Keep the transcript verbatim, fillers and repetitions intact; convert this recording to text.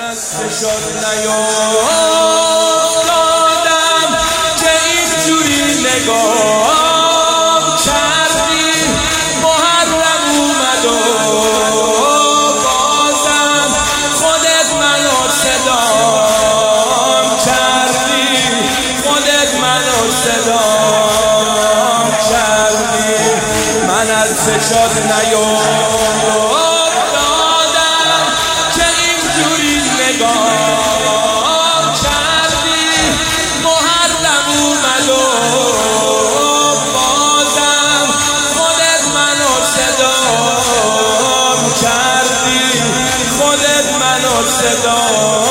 شد نیافتادم که اینجوری نگاه کردی. محرم اومد و بازم خودت منو صدام کردی، خودت منو صدام کردی. من از سجاد نیافتادم نگاه کردی. محرم اومد و بازم خودت منو صدام کردی، خودت منو صدام